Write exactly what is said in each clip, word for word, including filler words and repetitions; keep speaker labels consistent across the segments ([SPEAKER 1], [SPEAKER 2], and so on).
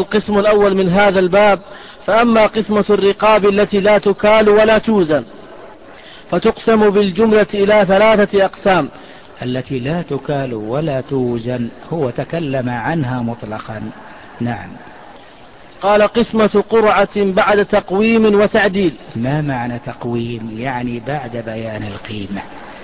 [SPEAKER 1] القسم الأول من هذا الباب. فأما قسمة الرقاب التي لا تكال ولا توزن فتقسم بالجملة إلى ثلاثة أقسام.
[SPEAKER 2] التي لا تكال ولا توزن هو تكلم عنها مطلقا. نعم.
[SPEAKER 1] قال قسمة قرعة بعد تقويم وتعديل.
[SPEAKER 2] ما معنى تقويم؟ يعني بعد بيان القيمة،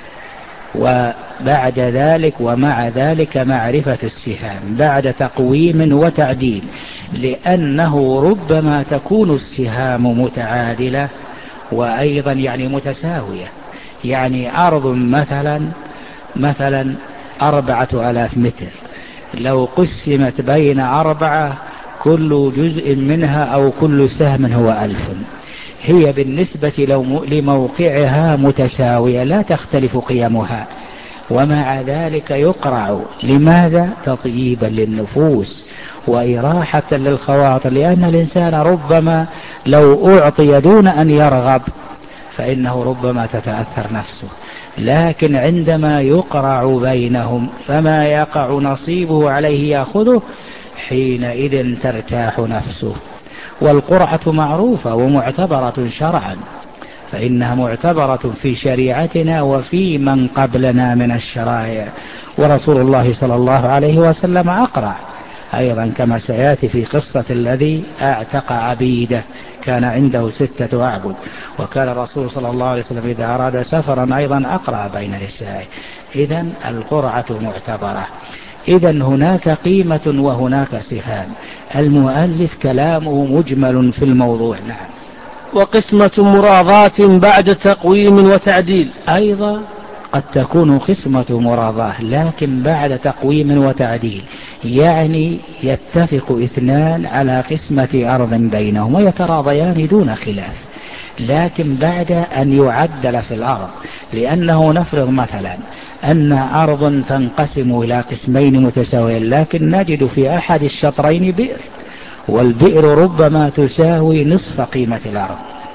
[SPEAKER 2] وبعد ذلك ومع ذلك معرفة السهام بعد تقويم وتعديل، لأنه ربما تكون السهام متعادلة وأيضا يعني متساوية. يعني أرض مثلا مثلا أربعة آلاف متر، لو قسمت بين أربعة كل جزء منها أو كل سهم هو ألف، هي بالنسبة لموقعها متساوية لا تختلف قيمها، ومع ذلك يقرع. لماذا؟ تطييبا للنفوس وإراحة للخواطر، لأن الإنسان ربما لو أعطي دون أن يرغب فإنه ربما تتأثر نفسه، لكن عندما يقرع بينهم فما يقع نصيبه عليه يأخذه، حينئذ ترتاح نفسه. والقرعة معروفة ومعتبرة شرعا، فإنها معتبرة في شريعتنا وفي من قبلنا من الشرائع، ورسول الله صلى الله عليه وسلم أقرع أيضا، كما سيأتي في قصة الذي اعتق عبيده كان عنده ستة أعبد، وكان الرسول صلى الله عليه وسلم إذا أراد سفرا أيضا أقرع بين نسائه. إذن القرعة معتبرة. إذن هناك قيمة وهناك سهام. المؤلف كلامه مجمل في الموضوع. نعم.
[SPEAKER 1] وقسمة مراضاة بعد تقويم وتعديل.
[SPEAKER 2] أيضا قد تكون قسمة مراضاة لكن بعد تقويم وتعديل، يعني يتفق اثنان على قسمة أرض بينهم ويتراضيان دون خلاف، لكن بعد أن يعدل في الأرض. لأنه نفرض مثلا أن أرض تنقسم إلى قسمين متساويين، لكن نجد في أحد الشطرين بئر، والبئر ربما تساوي نصف قيمة الأرض،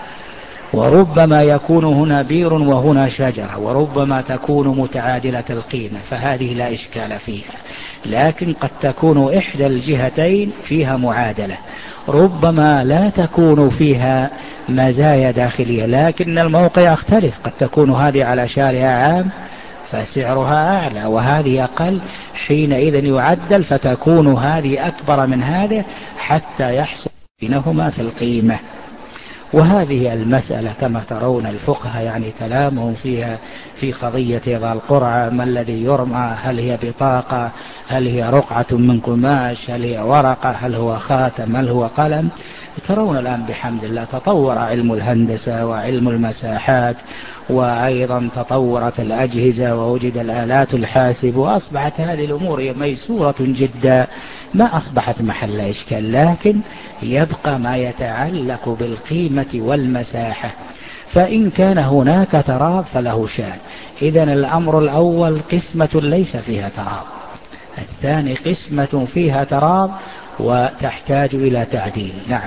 [SPEAKER 2] وربما يكون هنا بير وهنا شجرة، وربما تكون متعادلة القيمة، فهذه لا إشكال فيها. لكن قد تكون إحدى الجهتين فيها معادلة، ربما لا تكون فيها مزايا داخلية لكن الموقع يختلف، قد تكون هذه على شارع عام فسعرها أعلى وهذه أقل، حينئذ يعدل فتكون هذه أكبر من هذه حتى يحصل بينهما في القيمة. وهذه المسألة كما ترون الفقهاء يعني كلامهم فيها في قضية ذا القرعة، ما الذي يرمى، هل هي بطاقة، هل هي رقعة من قماش، هل هي ورقة، هل هو خاتم، هل هو قلم. ترون الآن بحمد الله تطور علم الهندسة وعلم المساحات، وأيضا تطورت الأجهزة ووجد الآلات الحاسب، وأصبحت هذه الأمور ميسورة جدا، ما أصبحت محل إشكال، لكن يبقى ما يتعلق بالقيمة والمساحة. فإن كان هناك تراب فله شأن. إذن الأمر الأول قسمة ليس فيها تراب، الثاني قسمة فيها تراب وتحتاج إلى تعديل. نعم.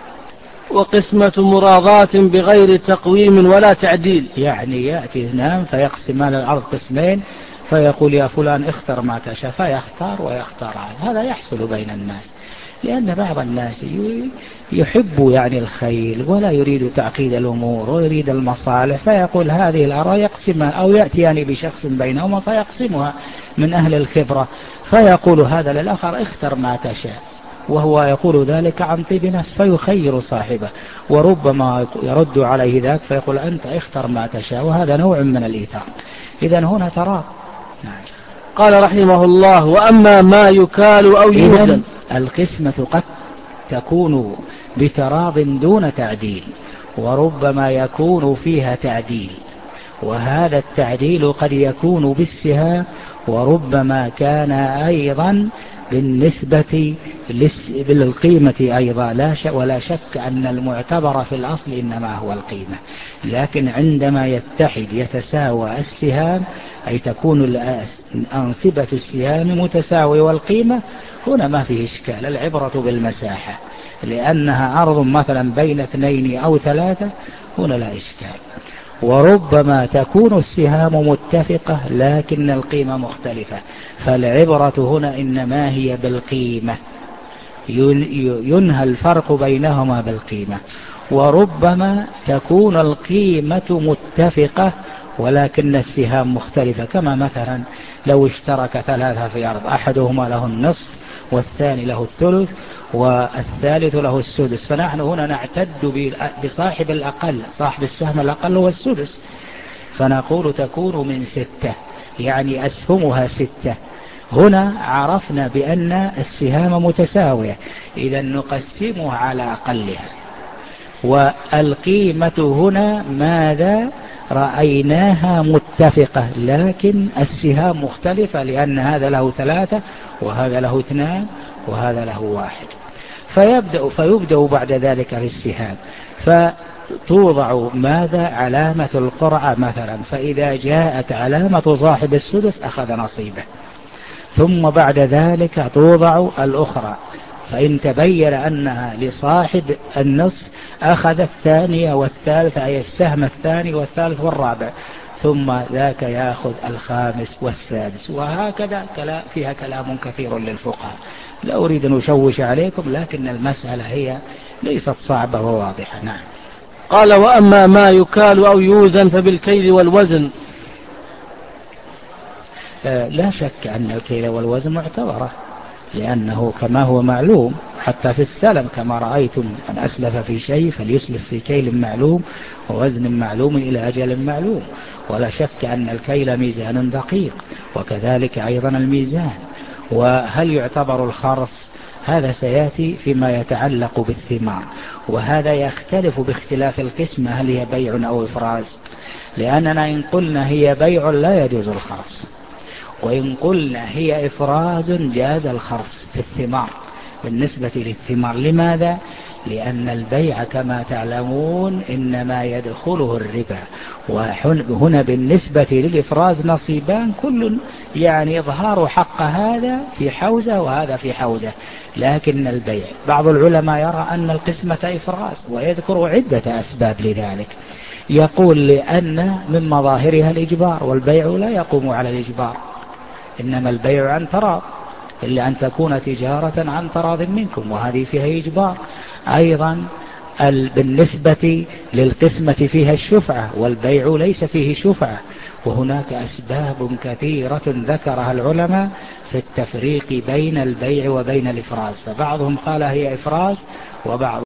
[SPEAKER 1] وقسمة مراضاة بغير تقويم ولا تعديل،
[SPEAKER 2] يعني يأتي اثنان فيقسمان الأرض قسمين، فيقول يا فلان اختر ما تشاء، فيختار ويختار. هذا يحصل بين الناس، لأن بعض الناس يحب يعني الخير ولا يريد تعقيد الأمور ويريد المصالح، فيقول هذه الأراء يقسمها، أو يأتي يعني بشخص بينهما فيقسمها من أهل الخبرة، فيقول هذا للآخر اختر ما تشاء، وهو يقول ذلك عن طيب نفس، فيخير صاحبه، وربما يرد عليه ذاك فيقول أنت اختر ما تشاء، وهذا نوع من الإيثار. إذن هنا ترى. نعم.
[SPEAKER 1] قال رحمه الله: وأما ما يكال أو يوزن.
[SPEAKER 2] القسمة قد تكون بتراض دون تعديل، وربما يكون فيها تعديل، وهذا التعديل قد يكون بالسهام، وربما كان أيضا بالنسبة للقيمة أيضا، لا شك ولا شك أن المعتبر في الأصل إنما هو القيمة، لكن عندما يتحد يتساوى السهام، أي تكون أنصبة السهام متساوية والقيمة، هنا ما فيه إشكال. العبرة بالمساحة، لأنها أرض مثلا بين اثنين أو ثلاثة، هنا لا إشكال. وربما تكون السهام متفقة لكن القيمة مختلفة، فالعبرة هنا إنما هي بالقيمة. ينهى الفرق بينهما بالقيمة. وربما تكون القيمة متفقة ولكن السهام مختلفة، كما مثلا لو اشترك ثلاثة في أرض، أحدهما له النصف والثاني له الثلث والثالث له السدس، فنحن هنا نعتد بصاحب الأقل، صاحب السهم الأقل هو السدس، فنقول تكون من ستة، يعني أسهمها ستة. هنا عرفنا بأن السهام متساوية، إذا نقسمها على أقلها. والقيمة هنا ماذا رأيناها متفقة، لكن السهام مختلفة، لأن هذا له ثلاثة وهذا له اثنان وهذا له واحد. فيبدأ, فيبدأ بعد ذلك في السهام، فتوضع ماذا علامة القرعة مثلا، فإذا جاءت علامة صاحب السدس أخذ نصيبه، ثم بعد ذلك توضع الأخرى، فإن تبين أنها لصاحب النصف أخذ الثانية والثالثة، أي السهم الثاني والثالث والرابع، ثم ذاك يأخذ الخامس والسادس، وهكذا فيها كلام كثير للفقهاء. لا أريد أن أشوش عليكم، لكن المسألة هي ليست صعبة وواضحة. نعم.
[SPEAKER 1] قال: وأما ما يكال أو يوزن فبالكيل والوزن.
[SPEAKER 2] آه لا شك أن الكيل والوزن معتبرة، لأنه كما هو معلوم حتى في السلم، كما رأيتم من أسلف في شيء فليسلف في كيل معلوم ووزن معلوم إلى أجل معلوم. ولا شك أن الكيل ميزان دقيق، وكذلك أيضا الميزان. وهل يعتبر الخرص؟ هذا سيأتي فيما يتعلق بالثمار، وهذا يختلف باختلاف القسمة، هل هي بيع أو إفراز. لأننا إن قلنا هي بيع لا يجوز الخرص، وإن قلنا هي إفراز جاز الخرص في الثمار. بالنسبة للثمار لماذا؟ لأن البيع كما تعلمون إنما يدخله الربا، وهنا بالنسبة للإفراز نصيبان، كل يعني إظهار حق هذا في حوزة وهذا في حوزة. لكن البيع بعض العلماء يرى أن القسمة إفراز، ويذكر عدة أسباب لذلك. يقول لأن من مظاهرها الإجبار، والبيع لا يقوم على الإجبار، إنما البيع عن تراض، إلا أن تكون تجارة عن تراض منكم، وهذه فيها إجبار. أيضا بالنسبة للقسمة فيها الشفعة، والبيع ليس فيه شفعة. وهناك أسباب كثيرة ذكرها العلماء في التفريق بين البيع وبين الإفراز، فبعضهم قال هي إفراز، وبعضهم